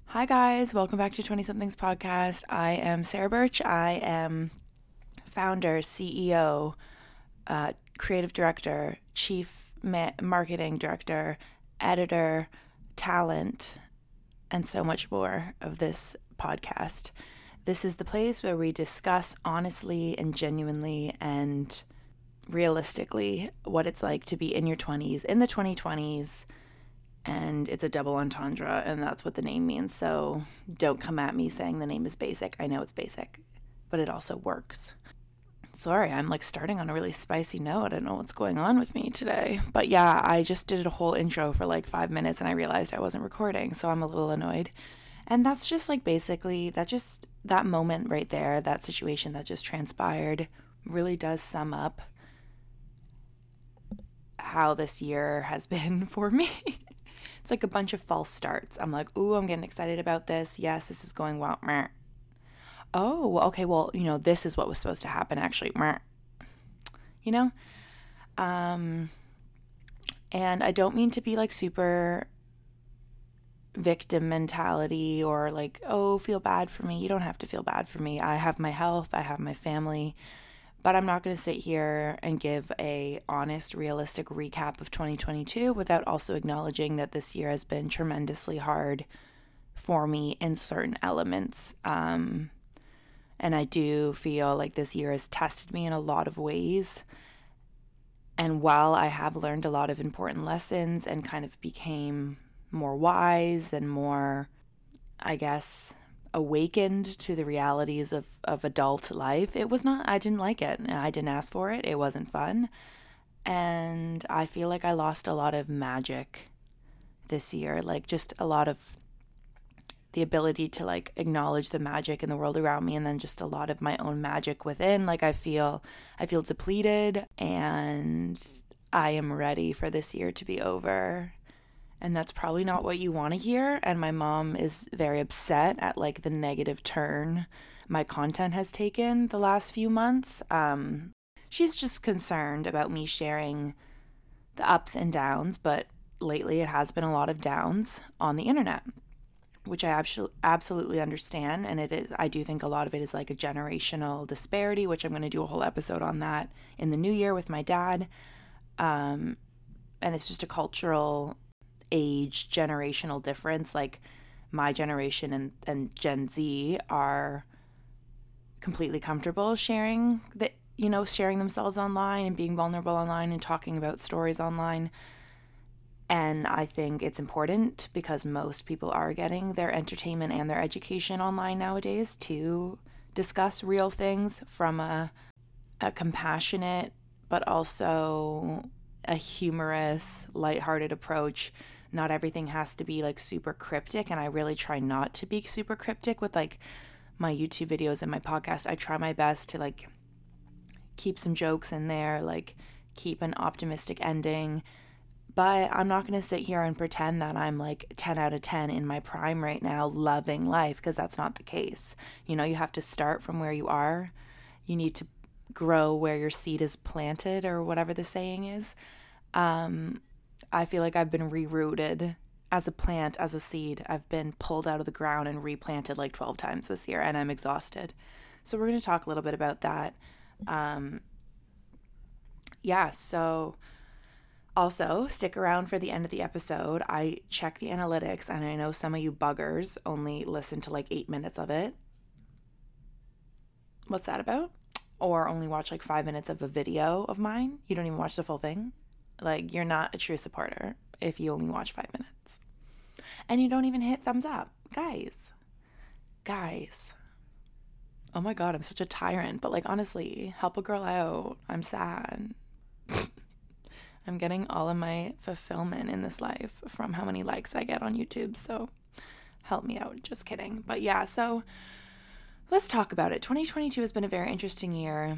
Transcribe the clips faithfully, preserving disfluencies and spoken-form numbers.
Hi guys, welcome back to twenty Somethings Podcast. I am Sarah Birch. I am founder, C E O, uh, creative director, chief ma- marketing director, editor, talent, and so much more of this podcast. This is the place where we discuss honestly and genuinely and realistically what it's like to be in your twenties, in the twenty twenties, and it's a double entendre, and that's what the name means. So don't come at me saying the name is basic. I know it's basic, but it also works. Sorry, I'm like starting on a really spicy note. I don't know what's going on with me today. But yeah, I just did a whole intro for like five minutes and I realized I wasn't recording, so I'm a little annoyed. And that's just like basically, that just, that moment right there, that situation that just transpired really does sum up how this year has been for me. It's like a bunch of false starts. I'm like, ooh, I'm getting excited about this. Yes, this is going well. Oh, okay, well, you know, this is what was supposed to happen actually. You know? Um, and I don't mean to be like super victim mentality or like, oh, feel bad for me. You don't have to feel bad for me. I have my health. I have my family. But I'm not going to sit here and give a honest, realistic recap of twenty twenty-two without also acknowledging that this year has been tremendously hard for me in certain elements. Um, and I do feel like this year has tested me in a lot of ways. And while I have learned a lot of important lessons and kind of became more wise and more, I guess, awakened to the realities of, of adult life, it was not, I didn't like it. I didn't ask for it. It wasn't fun. And I feel like I lost a lot of magic this year, like just a lot of the ability to like acknowledge the magic in the world around me, and then just a lot of my own magic within. Like I feel, I feel depleted, and I am ready for this year to be over. And that's probably not what you want to hear. And my mom is very upset at like the negative turn my content has taken the last few months. Um, she's just concerned about me sharing the ups and downs, but lately it has been a lot of downs on the internet, which I absolutely absolutely understand. And it is, I do think a lot of it is like a generational disparity, which I'm going to do a whole episode on that in the new year with my dad. Um, and it's just a cultural age generational difference. Like my generation and, and Gen Z are completely comfortable sharing that, you know, sharing themselves online and being vulnerable online and talking about stories online. And I think it's important because most people are getting their entertainment and their education online nowadays to discuss real things from a, a compassionate but also a humorous, lighthearted approach. Not everything has to be like super cryptic, and I really try not to be super cryptic with like my YouTube videos and my podcast. I try my best to like keep some jokes in there, like keep an optimistic ending. But I'm not going to sit here and pretend that I'm like ten out of ten in my prime right now, loving life, because that's not the case. You know, you have to start from where you are. You need to grow where your seed is planted, or whatever the saying is. Um, I feel like I've been rerouted as a plant, as a seed. I've been pulled out of the ground and replanted like twelve times this year, and I'm exhausted. So we're going to talk a little bit about that. Um, yeah, so also stick around for the end of the episode. I check the analytics, and I know some of you buggers only listen to like eight minutes of it. What's that about? Or only watch like five minutes of a video of mine. You don't even watch the full thing. Like, you're not a true supporter if you only watch five minutes. And you don't even hit thumbs up. Guys. Guys. Oh my God, I'm such a tyrant. But like, honestly, help a girl out. I'm sad. I'm getting all of my fulfillment in this life from how many likes I get on YouTube. So help me out. Just kidding. But yeah, so let's talk about it. twenty twenty-two has been a very interesting year.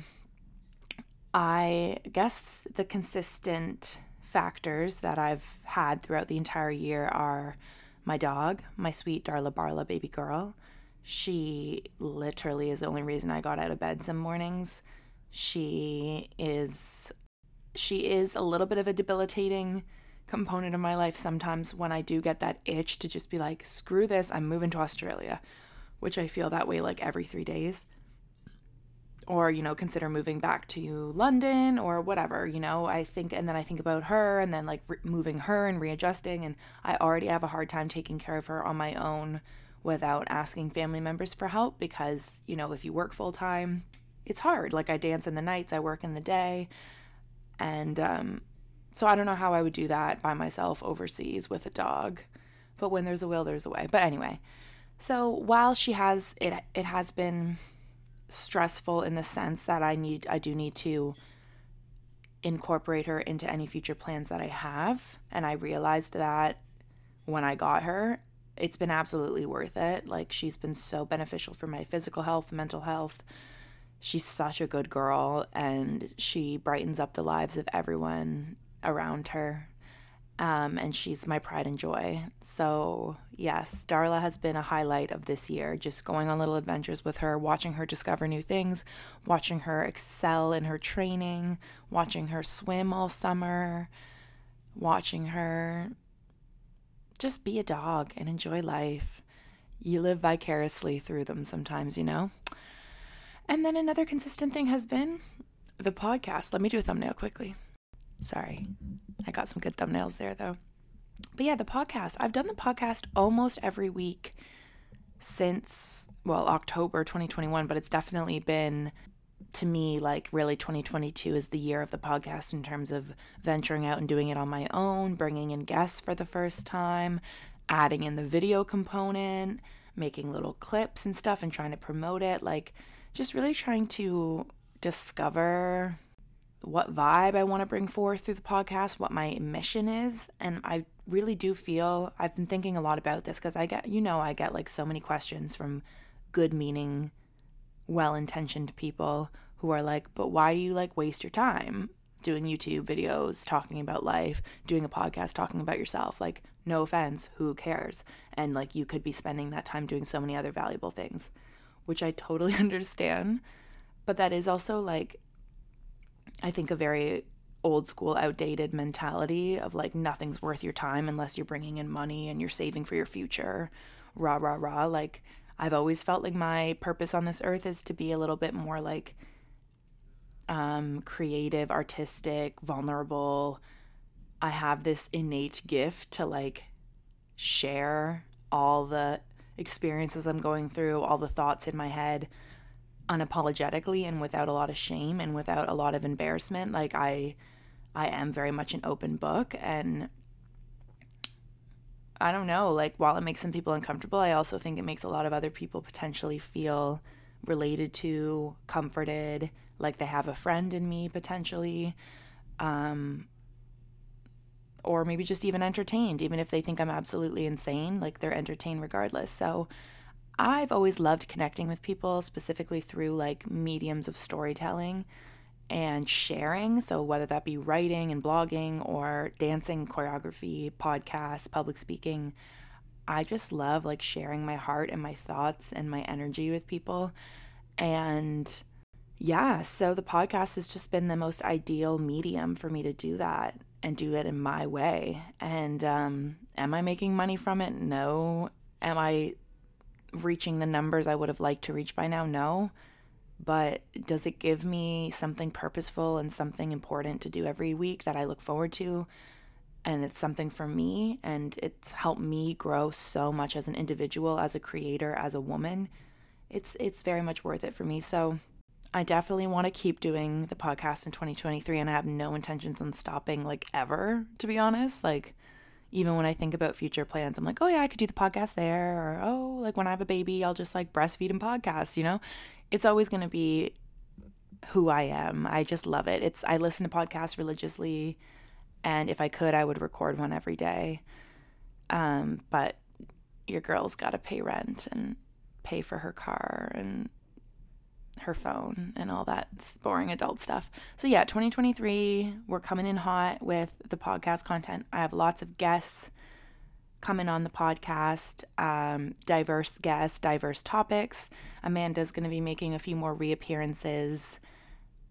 I guess the consistent factors that I've had throughout the entire year are my dog, my sweet Darla Barla baby girl. She literally is the only reason I got out of bed some mornings. She is, she is a little bit of a debilitating component of my life sometimes when I do get that itch to just be like, screw this, I'm moving to Australia, which I feel that way like every three days. Or, you know, consider moving back to London or whatever, you know, I think, and then I think about her and then like re- moving her and readjusting. And I already have a hard time taking care of her on my own without asking family members for help because, you know, if you work full time, it's hard. Like I dance in the nights, I work in the day. And um, so I don't know how I would do that by myself overseas with a dog. But when there's a will, there's a way. But anyway, so while she has, it, it has been stressful in the sense that I need I do need to incorporate her into any future plans that I have, and I realized that when I got her, it's been absolutely worth it. Like she's been so beneficial for my physical health, mental health. She's such a good girl and she brightens up the lives of everyone around her. Um, and she's my pride and joy. So yes, Darla has been a highlight of this year, just going on little adventures with her, watching her discover new things, watching her excel in her training, watching her swim all summer, watching her just be a dog and enjoy life. You live vicariously through them sometimes, you know? And then another consistent thing has been the podcast. Let me do a thumbnail quickly. Sorry. I got some good thumbnails there, though. But yeah, the podcast. I've done the podcast almost every week since, well, October twenty twenty-one, but it's definitely been, to me, like really twenty twenty-two is the year of the podcast in terms of venturing out and doing it on my own, bringing in guests for the first time, adding in the video component, making little clips and stuff and trying to promote it. Like, just really trying to discover what vibe I want to bring forth through the podcast, what my mission is. And I really do feel, I've been thinking a lot about this because I get, you know, I get like so many questions from good meaning, well-intentioned people who are like, but why do you like waste your time doing YouTube videos, talking about life, doing a podcast, talking about yourself? Like, no offense, who cares? And like, you could be spending that time doing so many other valuable things, which I totally understand. But that is also like, I think a very old school, outdated mentality of like nothing's worth your time unless you're bringing in money and you're saving for your future. Rah, rah, rah. Like I've always felt like my purpose on this earth is to be a little bit more like um, creative, artistic, vulnerable. I have this innate gift to like share all the experiences I'm going through, all the thoughts in my head, unapologetically and without a lot of shame and without a lot of embarrassment. Like I I am very much an open book, and I don't know, like while it makes some people uncomfortable, I also think it makes a lot of other people potentially feel related to, comforted, like they have a friend in me potentially, um or maybe just even entertained, even if they think I'm absolutely insane, like they're entertained regardless. So I've always loved connecting with people, specifically through like mediums of storytelling and sharing. So whether that be writing and blogging or dancing, choreography, podcasts, public speaking, I just love like sharing my heart and my thoughts and my energy with people. And yeah, so the podcast has just been the most ideal medium for me to do that and do it in my way. And um, am I making money from it? No. Am I reaching the numbers I would have liked to reach by now? No. But does it give me something purposeful and something important to do every week that I look forward to? And it's something for me, and it's helped me grow so much as an individual, as a creator, as a woman. It's it's very much worth it for me. So I definitely want to keep doing the podcast in twenty twenty-three, and I have no intentions on stopping like ever, to be honest. Like even when I think about future plans, I'm like, oh yeah, I could do the podcast there. Or, oh, like when I have a baby, I'll just like breastfeed and podcast, you know? It's always going to be who I am. I just love it. It's, I listen to podcasts religiously. And if I could, I would record one every day. Um, but your girl's got to pay rent and pay for her car and her phone and all that boring adult stuff. So yeah, twenty twenty-three, we're coming in hot with the podcast content. I have lots of guests coming on the podcast, um, diverse guests, diverse topics. Amanda's going to be making a few more reappearances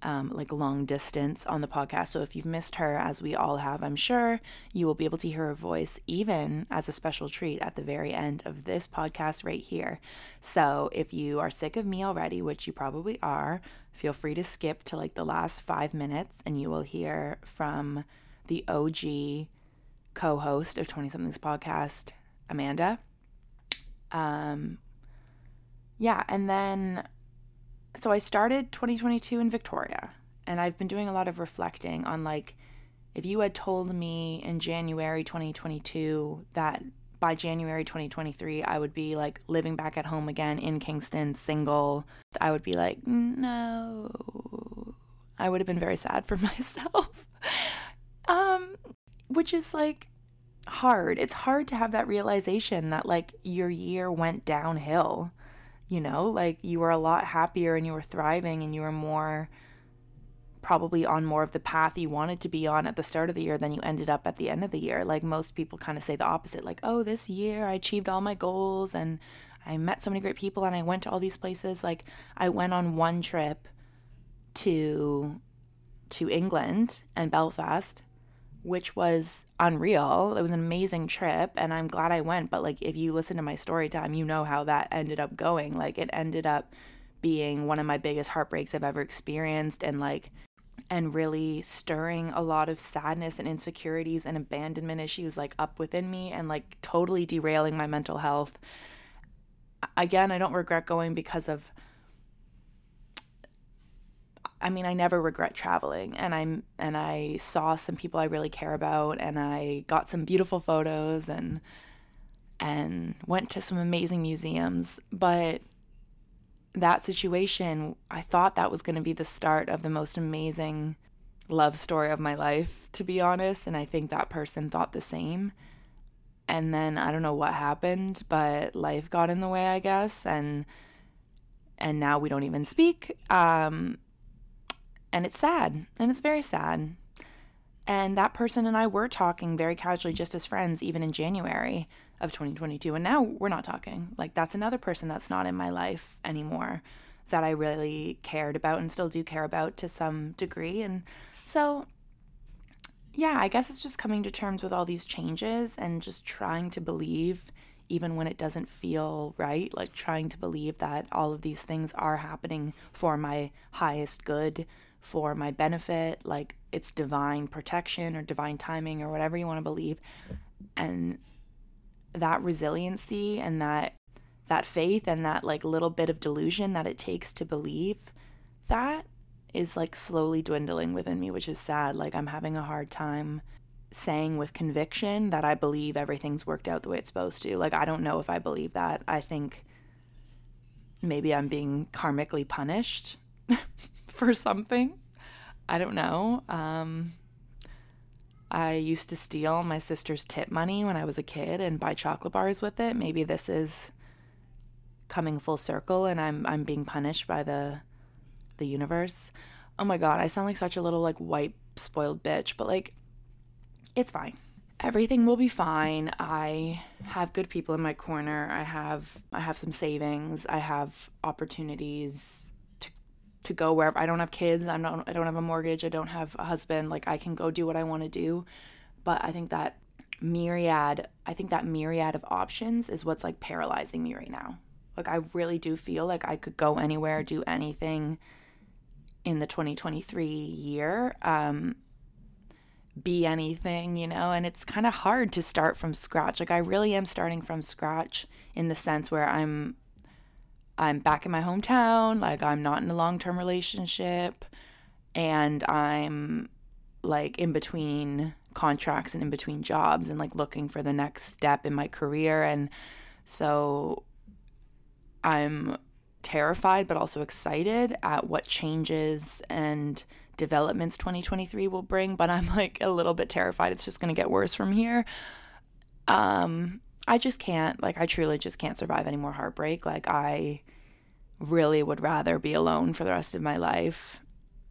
um, like long distance on the podcast. So if you've missed her, as we all have, I'm sure, you will be able to hear her voice even as a special treat at the very end of this podcast right here. So if you are sick of me already, which you probably are, feel free to skip to like the last five minutes and you will hear from the O G co-host of twenty Somethings Podcast, Amanda. Um, yeah, and then so I started twenty twenty-two in Victoria, and I've been doing a lot of reflecting on, like, if you had told me in January twenty twenty-two that by January twenty twenty-three I would be, like, living back at home again in Kingston, single, I would be like, no. I would have been very sad for myself. um, which is, like, hard. It's hard to have that realization that, like, your year went downhill. You know, like, you were a lot happier and you were thriving and you were more probably on more of the path you wanted to be on at the start of the year than you ended up at the end of the year. Like, most people kind of say the opposite, like, oh, this year I achieved all my goals and I met so many great people and I went to all these places. Like, I went on one trip to to England and Belfast, which was unreal. It was an amazing trip and I'm glad I went. But, like, if you listen to my story time, you know how that ended up going. Like, it ended up being one of my biggest heartbreaks I've ever experienced, and like, and really stirring a lot of sadness and insecurities and abandonment issues, like, up within me, and like totally derailing my mental health. Again, I don't regret going because of, I mean, I never regret traveling, and I'm and I saw some people I really care about, and I got some beautiful photos and and went to some amazing museums. But that situation, I thought that was going to be the start of the most amazing love story of my life, to be honest, and I think that person thought the same. And then I don't know what happened, but life got in the way, I guess, and and now we don't even speak. Um And it's sad, and it's very sad. And that person and I were talking very casually, just as friends, even in January of twenty twenty-two. And now we're not talking. Like, that's another person that's not in my life anymore that I really cared about and still do care about to some degree. And so, yeah, I guess it's just coming to terms with all these changes and just trying to believe, even when it doesn't feel right, like trying to believe that all of these things are happening for my highest good, for my benefit, like it's divine protection or divine timing or whatever you want to believe. And that resiliency and that that faith and that like little bit of delusion that it takes to believe, that is like slowly dwindling within me, which is sad. Like, I'm having a hard time saying with conviction that I believe everything's worked out the way it's supposed to. Like, I don't know if I believe that. I think maybe I'm being karmically punished for something. I don't know. Um, I used to steal my sister's tip money when I was a kid and buy chocolate bars with it. Maybe this is coming full circle and I'm I'm being punished by the the universe. Oh my God, I sound like such a little like white spoiled bitch, but like, it's fine. Everything will be fine. I have good people in my corner. I have I have some savings. I have opportunities to to go wherever. I don't have kids. I'm not I don't have a mortgage. I don't have a husband. Like, I can go do what I want to do. But I think that myriad, I think that myriad of options is what's like paralyzing me right now. Like, I really do feel like I could go anywhere, do anything in the twenty twenty-three year. Um be anything, you know, and it's kind of hard to start from scratch. Like, I really am starting from scratch in the sense where I'm I'm back in my hometown, like I'm not in a long-term relationship, and I'm like in between contracts and in between jobs and like looking for the next step in my career. And so I'm terrified but also excited at what changes and developments twenty twenty-three will bring, but I'm like a little bit terrified it's just going to get worse from here. Um, I just can't, like I truly just can't survive any more heartbreak. Like, I really would rather be alone for the rest of my life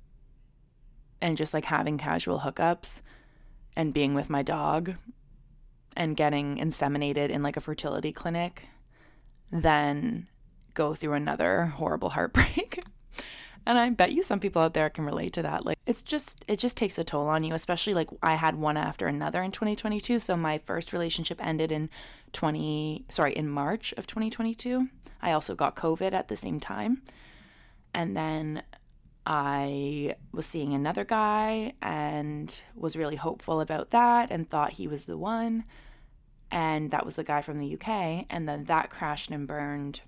and just like having casual hookups and being with my dog and getting inseminated in like a fertility clinic than go through another horrible heartbreak. And I bet you some people out there can relate to that. Like it's just it just takes a toll on you, especially like I had one after another in twenty twenty-two. So my first relationship ended in twenty sorry, in March of twenty twenty-two. I also got COVID at the same time. And then I was seeing another guy and was really hopeful about that and thought he was the one. And that was the guy from the U K. And then that crashed and burned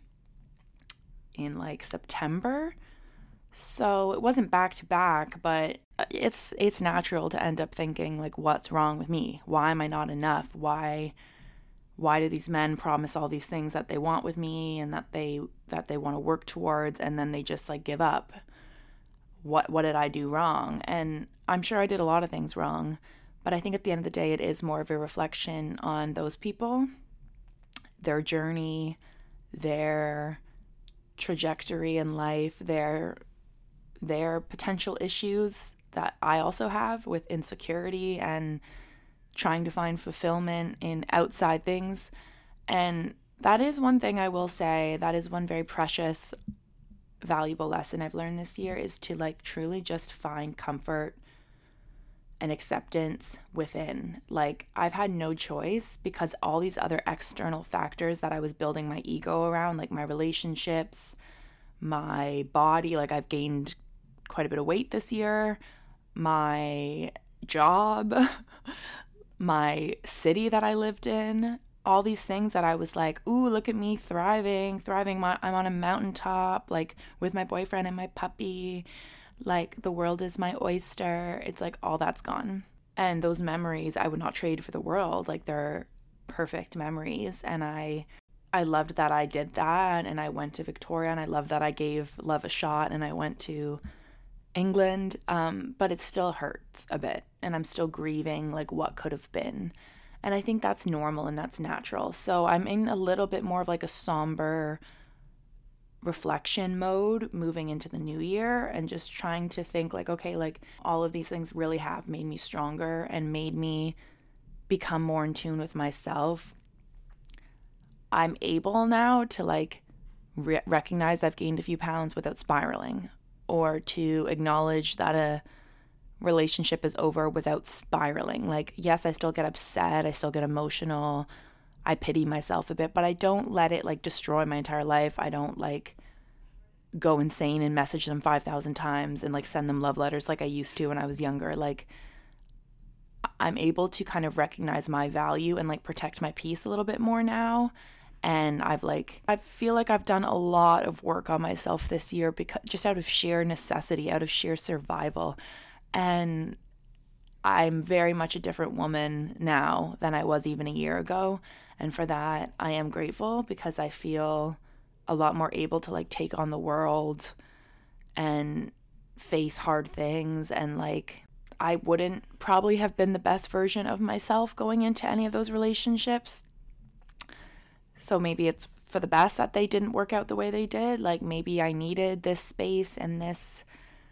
in like September. So it wasn't back to back, but it's it's natural to end up thinking like, what's wrong with me? Why am I not enough? Why why do these men promise all these things that they want with me and that they that they want to work towards, and then they just like give up? What what did I do wrong? And I'm sure I did a lot of things wrong, but I think at the end of the day, it is more of a reflection on those people, their journey, their trajectory in life, their their potential issues that I also have with insecurity and trying to find fulfillment in outside things. And that is one thing I will say, that is one very precious, valuable lesson I've learned this year, is to like truly just find comfort and acceptance within. Like I've had no choice because all these other external factors that I was building my ego around, like my relationships, my body, like I've gained quite a bit of weight this year, my job, my city that I lived in, all these things that I was like, ooh, look at me thriving, thriving. I'm on a mountaintop, like with my boyfriend and my puppy. Like the world is my oyster. It's like all that's gone. And those memories I would not trade for the world. Like they're perfect memories. And I I loved that I did that. And I went to Victoria, and I loved that I gave love a shot, and I went to England. Um, but it still hurts a bit. And I'm still grieving like what could have been. And I think that's normal and that's natural. So I'm in a little bit more of like a somber reflection mode moving into the new year, and just trying to think like, okay, like all of these things really have made me stronger and made me become more in tune with myself. I'm able now to like re- recognize I've gained a few pounds without spiraling, or to acknowledge that a relationship is over without spiraling. Like, yes, I still get upset, I still get emotional, I pity myself a bit, but I don't let it like destroy my entire life. I don't like go insane and message them five thousand times and like send them love letters like I used to when I was younger. Like I'm able to kind of recognize my value and like protect my peace a little bit more now. And I've like, I feel like I've done a lot of work on myself this year, because just out of sheer necessity, out of sheer survival. And I'm very much a different woman now than I was even a year ago. And for that, I am grateful, because I feel a lot more able to like take on the world and face hard things. And like, I wouldn't probably have been the best version of myself going into any of those relationships. So maybe it's for the best that they didn't work out the way they did. Like maybe I needed this space and this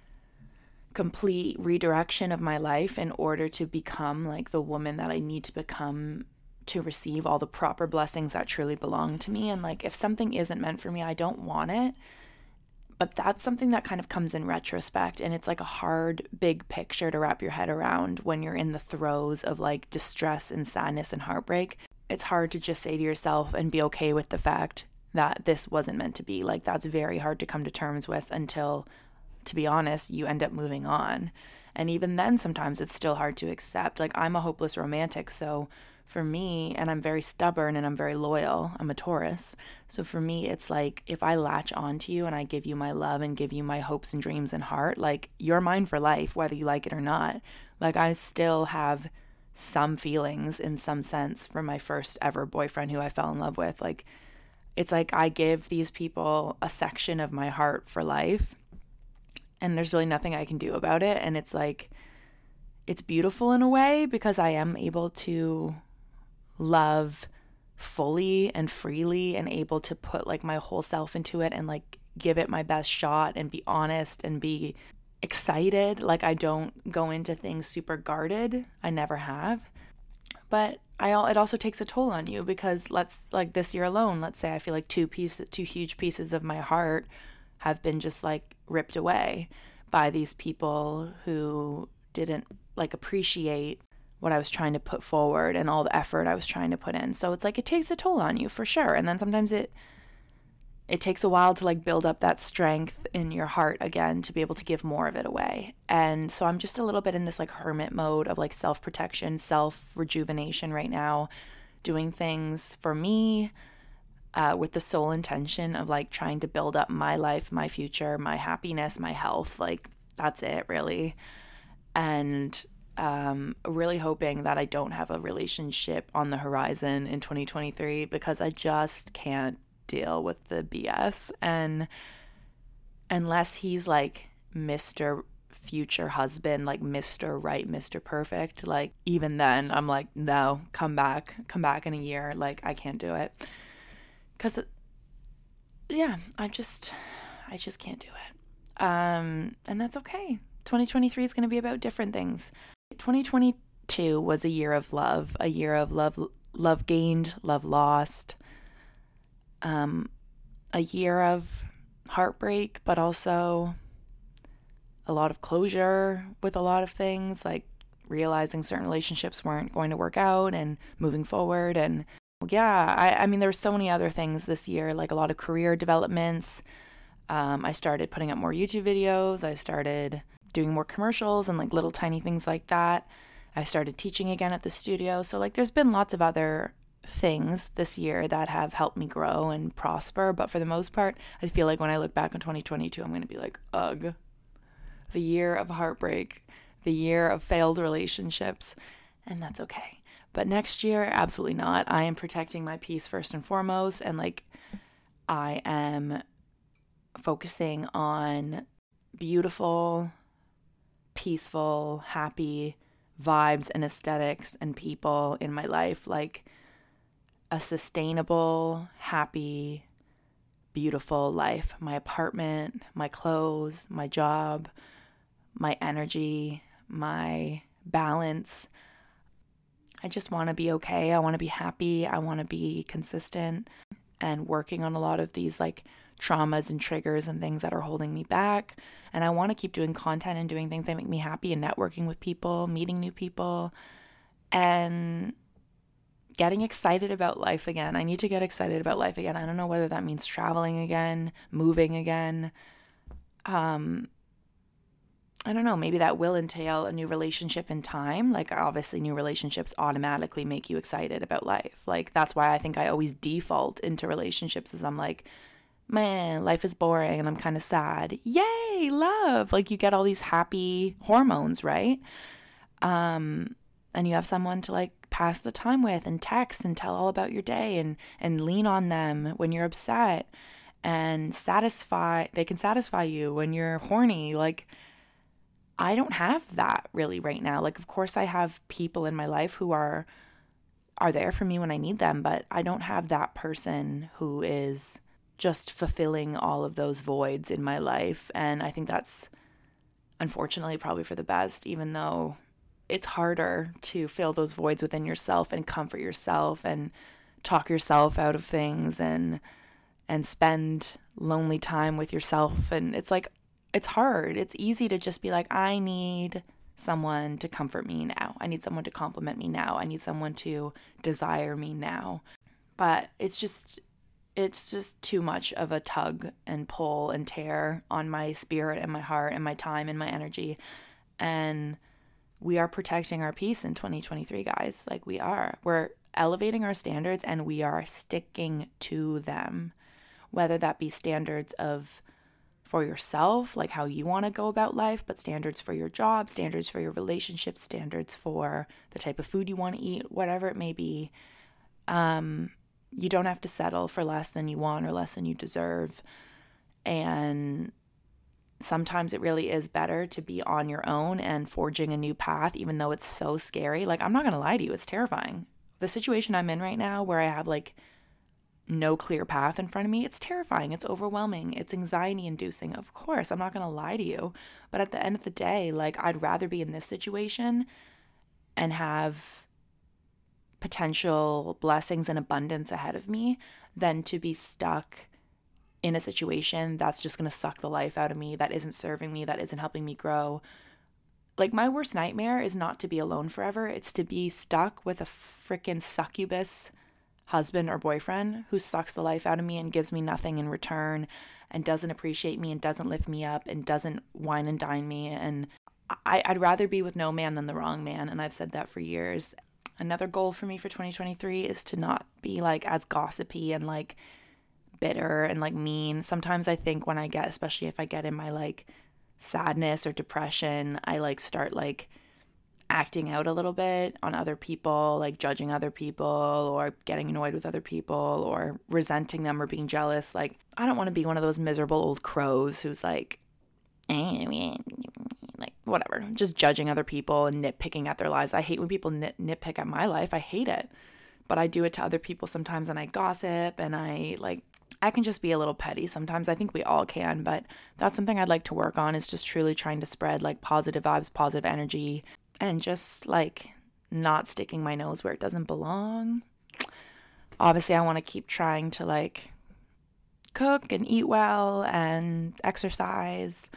complete redirection of my life in order to become like the woman that I need to become to receive all the proper blessings that truly belong to me. And like if something isn't meant for me, I don't want it. But that's something that kind of comes in retrospect, and it's like a hard big picture to wrap your head around when you're in the throes of like distress and sadness and heartbreak. It's hard to just say to yourself and be okay with the fact that this wasn't meant to be. Like that's very hard to come to terms with until, to be honest, you end up moving on. And even then, sometimes it's still hard to accept. Like I'm a hopeless romantic, so for me, and I'm very stubborn and I'm very loyal, I'm a Taurus. So for me, it's like if I latch onto you and I give you my love and give you my hopes and dreams and heart, like you're mine for life, whether you like it or not. Like I still have some feelings in some sense for my first ever boyfriend who I fell in love with. Like it's like I give these people a section of my heart for life, and there's really nothing I can do about it. And it's like, it's beautiful in a way, because I am able to love fully and freely and able to put like my whole self into it and like give it my best shot and be honest and be excited. Like I don't go into things super guarded. I never have. But I it also takes a toll on you, because let's like this year alone, let's say I feel like two pieces, two huge pieces of my heart have been just like ripped away by these people who didn't like appreciate what I was trying to put forward and all the effort I was trying to put in. So it's like it takes a toll on you for sure. And then sometimes it it takes a while to like build up that strength in your heart again to be able to give more of it away. And so I'm just a little bit in this like hermit mode of like self-protection, self-rejuvenation right now, doing things for me uh, with the sole intention of like trying to build up my life, my future, my happiness, my health. Like that's it really. And um, really hoping that I don't have a relationship on the horizon in twenty twenty-three because I just can't deal with the B S. And unless he's like Mister future husband, like Mister right, Mister perfect, like even then I'm like, no, come back, come back in a year. Like I can't do it. Cause yeah, I just, I just can't do it. Um, and that's okay. twenty twenty-three is going to be about different things. twenty twenty-two was a year of love, a year of love, love gained, love lost. Um, a year of heartbreak, but also a lot of closure with a lot of things, like realizing certain relationships weren't going to work out and moving forward. And yeah, I, I mean, there were so many other things this year, like a lot of career developments. Um, I started putting up more YouTube videos. I started doing more commercials and like little tiny things like that. I started teaching again at the studio. So like there's been lots of other things this year that have helped me grow and prosper, but for the most part I feel like when I look back on twenty twenty-two I'm going to be like, ugh, the year of heartbreak, the year of failed relationships, and that's okay. But next year, absolutely not. I am protecting my peace first and foremost, and like I am focusing on beautiful, peaceful, happy vibes and aesthetics and people in my life, like a sustainable, happy, beautiful life. My apartment, my clothes, my job, my energy, my balance. I just want to be okay. I want to be happy. I want to be consistent and working on a lot of these like traumas and triggers and things that are holding me back. And I want to keep doing content and doing things that make me happy and networking with people, meeting new people, and getting excited about life again. I need to get excited about life again. I don't know whether that means traveling again, moving again. Um, I don't know. Maybe that will entail a new relationship in time. Like obviously new relationships automatically make you excited about life. Like that's why I think I always default into relationships as I'm like, man, life is boring and I'm kind of sad. Yay, love. Like you get all these happy hormones, right? Um, and you have someone to like pass the time with and text and tell all about your day and, and lean on them when you're upset and satisfy, they can satisfy you when you're horny. Like I don't have that really right now. Like, of course I have people in my life who are, are there for me when I need them, but I don't have that person who is just fulfilling all of those voids in my life. And I think that's unfortunately probably for the best, even though it's harder to fill those voids within yourself and comfort yourself and talk yourself out of things and and spend lonely time with yourself. And it's like, it's hard. It's easy to just be like, I need someone to comfort me now. I need someone to compliment me now. I need someone to desire me now. But it's just, it's just too much of a tug and pull and tear on my spirit and my heart and my time and my energy. And we are protecting our peace in twenty twenty-three, guys. Like we are. We're elevating our standards and we are sticking to them. Whether that be standards of for yourself, like how you want to go about life, but standards for your job, standards for your relationships, standards for the type of food you want to eat, whatever it may be. Um, you don't have to settle for less than you want or less than you deserve. And sometimes it really is better to be on your own and forging a new path, even though it's so scary. Like, I'm not going to lie to you. It's terrifying. The situation I'm in right now where I have like no clear path in front of me, it's terrifying. It's overwhelming. It's anxiety inducing. Of course, I'm not going to lie to you. But at the end of the day, like I'd rather be in this situation and have potential blessings and abundance ahead of me than to be stuck in a situation that's just going to suck the life out of me, that isn't serving me, that isn't helping me grow. Like, my worst nightmare is not to be alone forever. It's to be stuck with a freaking succubus husband or boyfriend who sucks the life out of me and gives me nothing in return and doesn't appreciate me and doesn't lift me up and doesn't wine and dine me. And I, I'd rather be with no man than the wrong man. And I've said that for years. Another goal for me for twenty twenty-three is to not be like as gossipy and like bitter and like mean. Sometimes I think when I get, especially if I get in my like sadness or depression, I like start like acting out a little bit on other people, like judging other people or getting annoyed with other people or resenting them or being jealous. Like, I don't want to be one of those miserable old crows who's like, like whatever, just judging other people and nitpicking at their lives. I hate when people nit- nitpick at my life. I hate it. But I do it to other people sometimes, and I gossip, and I like I can just be a little petty sometimes. I think we all can, but that's something I'd like to work on, is just truly trying to spread like positive vibes, positive energy, and just like not sticking my nose where it doesn't belong. Obviously, I want to keep trying to like cook and eat well and exercise,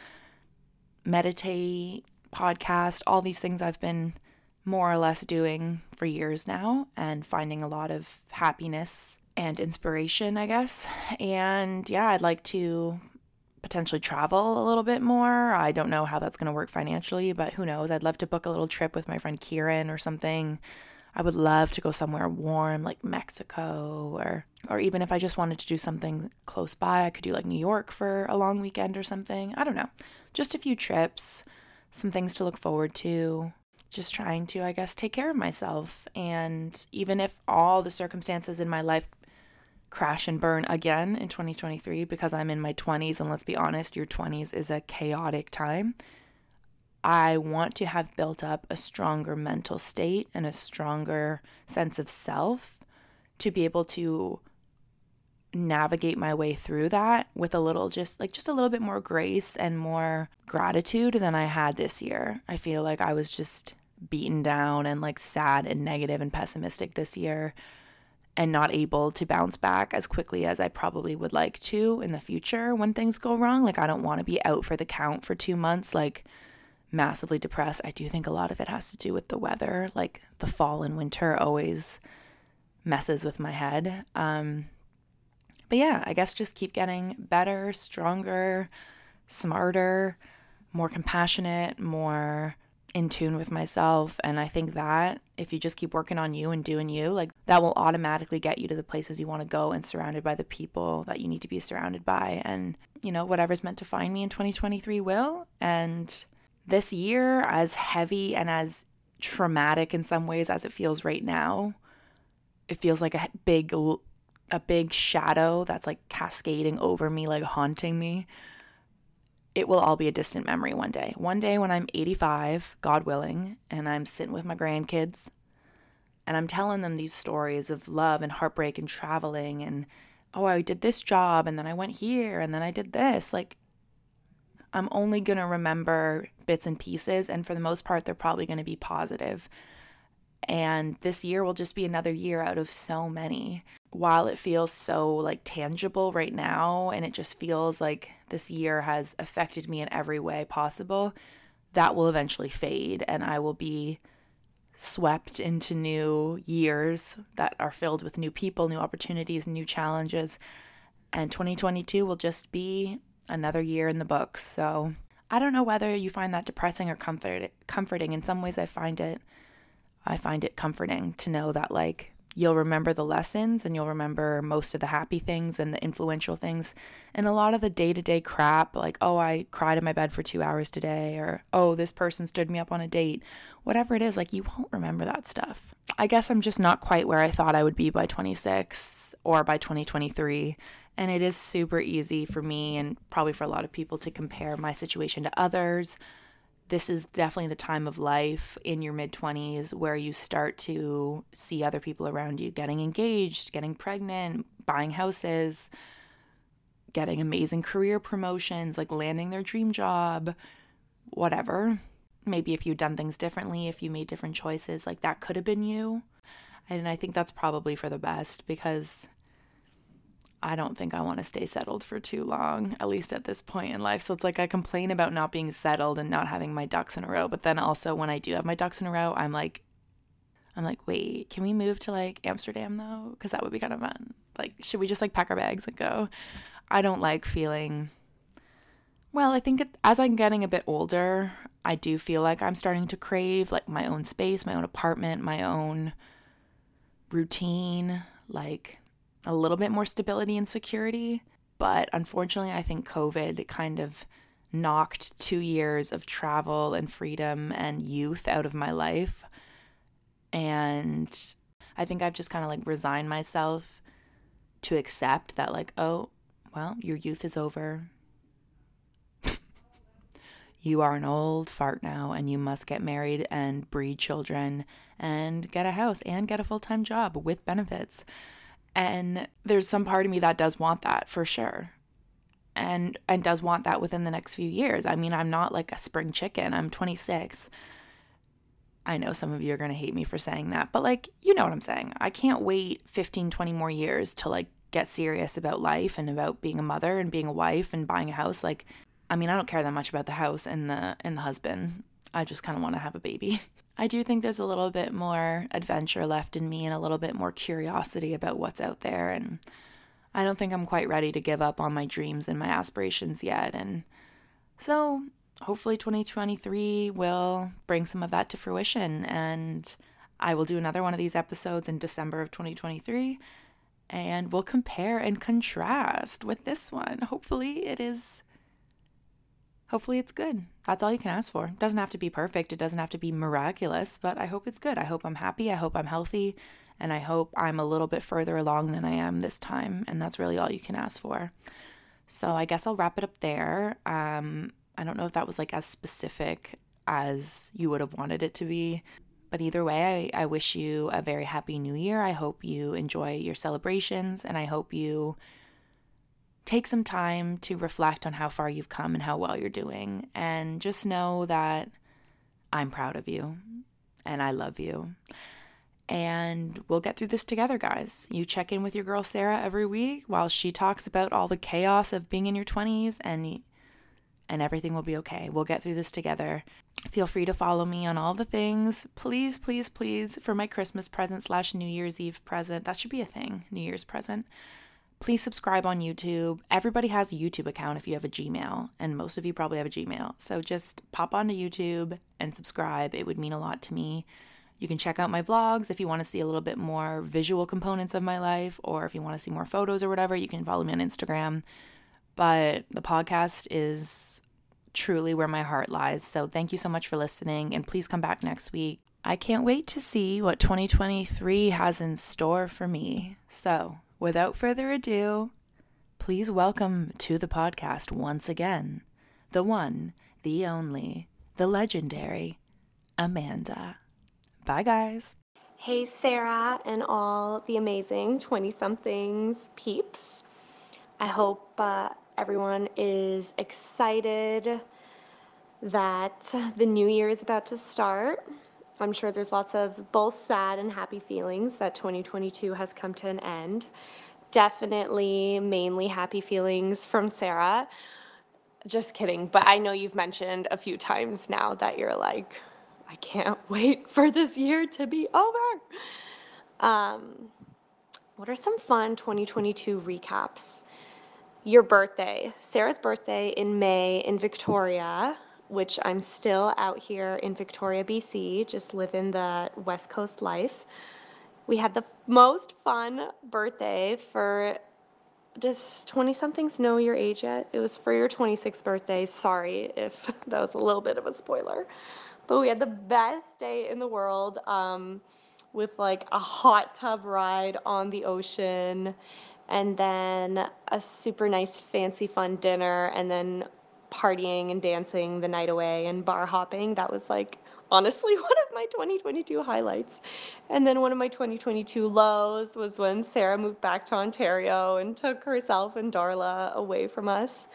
meditate, podcast, all these things I've been more or less doing for years now and finding a lot of happiness and inspiration, I guess. And yeah, I'd like to potentially travel a little bit more. I don't know how that's going to work financially, but who knows? I'd love to book a little trip with my friend Kieran or something. I would love to go somewhere warm like Mexico, or or even if I just wanted to do something close by, I could do like New York for a long weekend or something. I don't know. Just a few trips, some things to look forward to. Just trying to, I guess, take care of myself. And even if all the circumstances in my life crash and burn again in twenty twenty-three, because I'm in my twenties, and let's be honest, your twenties is a chaotic time, I want to have built up a stronger mental state and a stronger sense of self to be able to navigate my way through that with a little, just like just a little bit more grace and more gratitude than I had this year. I feel like I was just beaten down and like sad and negative and pessimistic this year, and not able to bounce back as quickly as I probably would like to in the future when things go wrong. Like, I don't want to be out for the count for two months, like massively depressed. I do think a lot of it has to do with the weather. Like, the fall and winter always messes with my head. Um, but yeah, I guess just keep getting better, stronger, smarter, more compassionate, more in tune with myself. And I think that if you just keep working on you and doing you, like, that will automatically get you to the places you want to go and surrounded by the people that you need to be surrounded by. And, you know, whatever's meant to find me in twenty twenty-three will. And this year, as heavy and as traumatic in some ways as it feels right now, it feels like a big, a big shadow that's like cascading over me, like haunting me. It will all be a distant memory one day. One day when I'm eighty-five, God willing, and I'm sitting with my grandkids and I'm telling them these stories of love and heartbreak and traveling and, oh, I did this job and then I went here and then I did this. Like, I'm only going to remember bits and pieces, and for the most part, they're probably going to be positive. And this year will just be another year out of so many. While it feels so like tangible right now, and it just feels like this year has affected me in every way possible, that will eventually fade, and I will be swept into new years that are filled with new people, new opportunities, new challenges. And twenty twenty-two will just be another year in the books. So I don't know whether you find that depressing or comfort comforting. In some ways I find it I find it comforting to know that, like, you'll remember the lessons and you'll remember most of the happy things and the influential things, and a lot of the day-to-day crap, like, oh, I cried in my bed for two hours today, or, oh, this person stood me up on a date, whatever it is, like, you won't remember that stuff. I guess I'm just not quite where I thought I would be by twenty-six or by twenty twenty-three. And it is super easy for me, and probably for a lot of people, to compare my situation to others. This is definitely the time of life in your mid-twenties where you start to see other people around you getting engaged, getting pregnant, buying houses, getting amazing career promotions, like landing their dream job, whatever. Maybe if you'd done things differently, if you made different choices, like, that could have been you. And I think that's probably for the best, because I don't think I want to stay settled for too long, at least at this point in life. So it's like I complain about not being settled and not having my ducks in a row. But then also when I do have my ducks in a row, I'm like, I'm like, wait, can we move to like Amsterdam though? Because that would be kind of fun. Like, should we just like pack our bags and go? I don't like feeling, well, I think it, as I'm getting a bit older, I do feel like I'm starting to crave like my own space, my own apartment, my own routine, like a little bit more stability and security. But unfortunately, I think COVID kind of knocked two years of travel and freedom and youth out of my life. And I think I've just kind of like resigned myself to accept that like, oh, well, your youth is over. You are an old fart now and you must get married and breed children and get a house and get a full-time job with benefits. And there's some part of me that does want that for sure. And and does want that within the next few years. I mean, I'm not like a spring chicken. I'm twenty-six. I know some of you are going to hate me for saying that, but like, you know what I'm saying. I can't wait fifteen, twenty more years to like get serious about life and about being a mother and being a wife and buying a house. Like, I mean, I don't care that much about the house and the and the husband. I just kind of want to have a baby. I do think there's a little bit more adventure left in me and a little bit more curiosity about what's out there. And I don't think I'm quite ready to give up on my dreams and my aspirations yet. And so hopefully twenty twenty-three will bring some of that to fruition. And I will do another one of these episodes in December of twenty twenty-three. And we'll compare and contrast with this one. Hopefully it is... Hopefully it's good. That's all you can ask for. It doesn't have to be perfect. It doesn't have to be miraculous, but I hope it's good. I hope I'm happy. I hope I'm healthy. And I hope I'm a little bit further along than I am this time. And that's really all you can ask for. So I guess I'll wrap it up there. Um, I don't know if that was like as specific as you would have wanted it to be. But either way, I, I wish you a very happy new year. I hope you enjoy your celebrations. And I hope you take some time to reflect on how far you've come and how well you're doing. And just know that I'm proud of you and I love you. And we'll get through this together, guys. You check in with your girl Sarah every week while she talks about all the chaos of being in your twenties, and and everything will be okay. We'll get through this together. Feel free to follow me on all the things. Please, please, please, for my Christmas present slash New Year's Eve present. That should be a thing, New Year's present. Please subscribe on YouTube. Everybody has a YouTube account if you have a Gmail, and most of you probably have a Gmail. So just pop onto YouTube and subscribe. It would mean a lot to me. You can check out my vlogs if you want to see a little bit more visual components of my life, or if you want to see more photos or whatever, you can follow me on Instagram. But the podcast is truly where my heart lies. So thank you so much for listening, and please come back next week. I can't wait to see what twenty twenty-three has in store for me. So without further ado, please welcome to the podcast once again, the one, the only, the legendary Amanda. Bye, guys. Hey, Sarah, and all the amazing twenty-somethings peeps. I hope uh, everyone is excited that the new year is about to start. I'm sure there's lots of both sad and happy feelings that twenty twenty-two has come to an end. Definitely, mainly happy feelings from Sarah. Just kidding, but I know you've mentioned a few times now that you're like, I can't wait for this year to be over. Um, what are some fun twenty twenty-two recaps? Your birthday. Sarah's birthday in May in Victoria, which I'm still out here in Victoria, B C, just living the West Coast life. We had the most fun birthday for, does twenty-somethings know your age yet? It was for your twenty-sixth birthday. Sorry if that was a little bit of a spoiler. But we had the best day in the world um, with like a hot tub ride on the ocean, and then a super nice fancy fun dinner, and then partying and dancing the night away and bar hopping. That was like honestly one of my twenty twenty-two highlights. And then one of my twenty twenty-two lows was when Sarah moved back to Ontario and took herself and Darla away from us.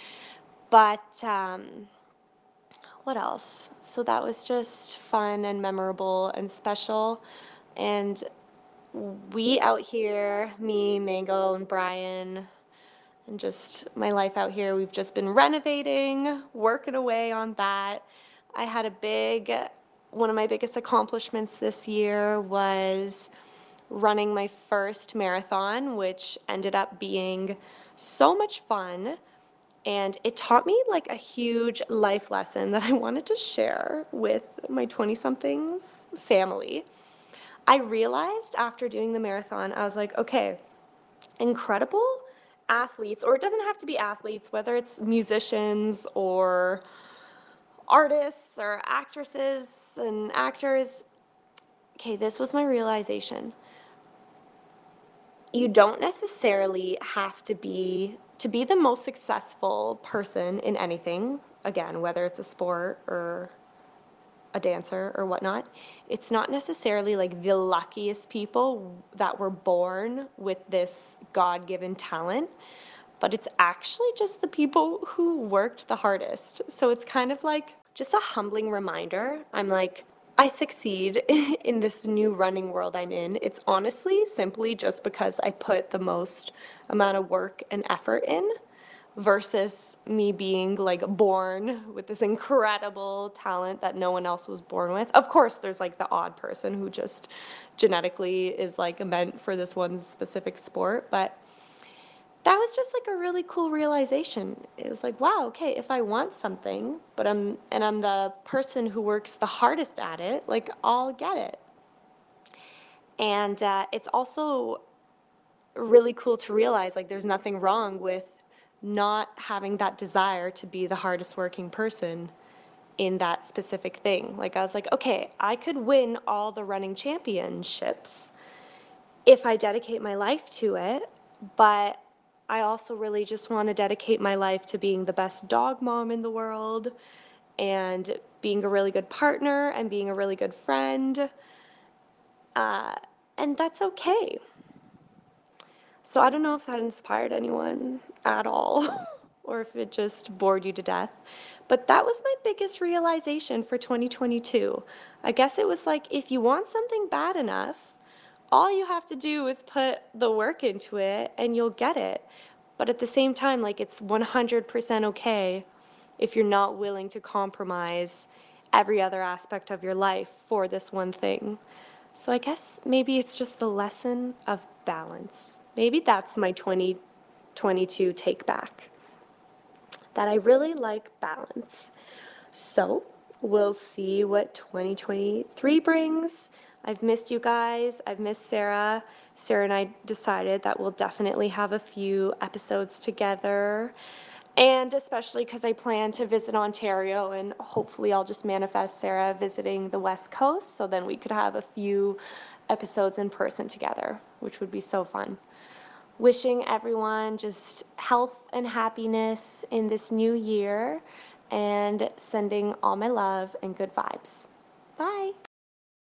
But um, what else? So that was just fun and memorable and special. And we out here, me, Mango, and Brian, and just my life out here, we've just been renovating, working away on that. I had a big, one of my biggest accomplishments this year was running my first marathon, which ended up being so much fun. And it taught me like a huge life lesson that I wanted to share with my twenty somethings family. I realized after doing the marathon, I was like, okay, incredible athletes, or it doesn't have to be athletes, whether it's musicians or artists or actresses and actors. Okay, this was my realization. You don't necessarily have to be to be the most successful person in anything, again, whether it's a sport or a dancer or whatnot. It's not necessarily like the luckiest people that were born with this God-given talent, but it's actually just the people who worked the hardest. So it's kind of like just a humbling reminder. I'm like, I succeed in this new running world I'm in. It's honestly simply just because I put the most amount of work and effort in versus me being like born with this incredible talent that no one else was born with. Of course, there's like the odd person who just genetically is like meant for this one specific sport, but that was just like a really cool realization. It was like, wow, okay, if I want something, but I'm and I'm the person who works the hardest at it, like I'll get it. And uh, it's also really cool to realize like there's nothing wrong with not having that desire to be the hardest working person in that specific thing. Like I was like, okay, I could win all the running championships if I dedicate my life to it, but I also really just want to dedicate my life to being the best dog mom in the world and being a really good partner and being a really good friend. Uh, and that's okay. So I don't know if that inspired anyone at all or if it just bored you to death. But that was my biggest realization for twenty twenty-two. I guess it was like if you want something bad enough, all you have to do is put the work into it and you'll get it. But at the same time, like it's one hundred percent okay if you're not willing to compromise every other aspect of your life for this one thing. So I guess maybe it's just the lesson of balance. Maybe that's my twenty twenty-two take back. That I really like balance. So we'll see what twenty twenty-three brings. I've missed you guys. I've missed Sarah. Sarah and I decided that we'll definitely have a few episodes together. And especially because I plan to visit Ontario, and hopefully I'll just manifest Sarah visiting the West Coast, so then we could have a few episodes in person together, which would be so fun. Wishing everyone just health and happiness in this new year, and sending all my love and good vibes. Bye.